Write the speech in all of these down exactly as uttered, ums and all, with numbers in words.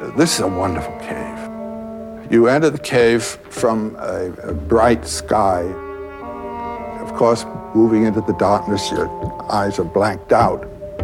This is a wonderful cave. You enter the cave from a, a bright sky. Of course, moving into the darkness, your eyes are blanked out.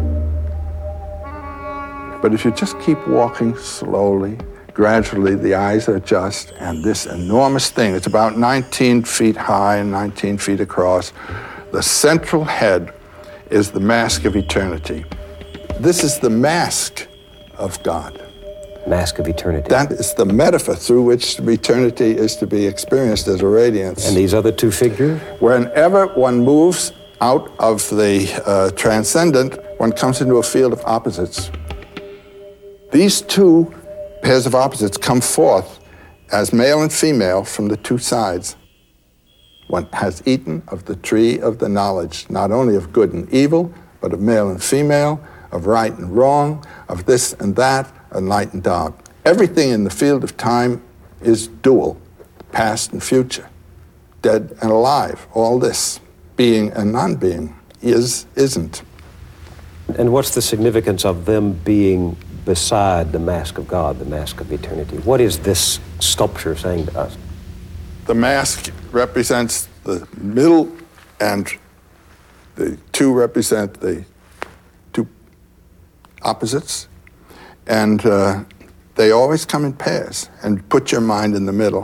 But if you just keep walking slowly, gradually the eyes adjust, and this enormous thing, it's about nineteen feet high and nineteen feet across. The central head is the mask of eternity. This is the mask of God. Mask of eternity. That is the metaphor through which eternity is to be experienced as a radiance. And these other two figures? Whenever one moves out of the uh, transcendent, one comes into a field of opposites. These two pairs of opposites come forth as male and female from the two sides. One has eaten of the tree of the knowledge, not only of good and evil, but of male and female, of right and wrong, of this and that, and light and dark. Everything in the field of time is dual, past and future, dead and alive. All this, being and non-being, is, isn't. And what's the significance of them being beside the mask of God, the mask of eternity? What is this sculpture saying to us? The mask represents the middle, and the two represent the two opposites. And uh, they always come in pairs. And put your mind in the middle.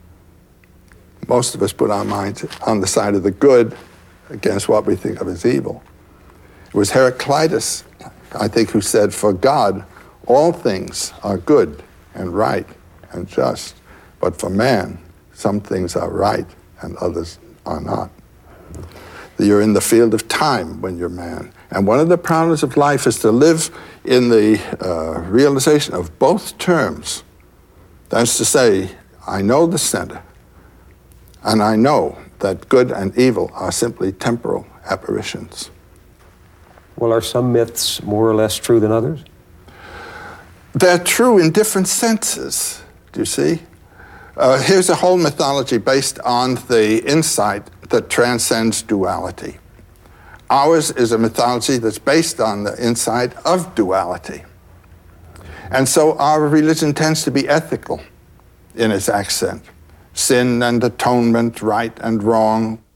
Most of us put our minds on the side of the good against what we think of as evil. It was Heraclitus, I think, who said, "For God, all things are good and right and just, but for man, some things are right and others are not." You're in the field of time when you're man. And one of the problems of life is to live in the uh, realization of both terms. That's to say, I know the center, and I know that good and evil are simply temporal apparitions. Well, are some myths more or less true than others? They're true in different senses, do you see? Uh, here's a whole mythology based on the insight that transcends duality. Ours is a mythology that's based on the insight of duality. And so our religion tends to be ethical in its accent. Sin and atonement, right and wrong,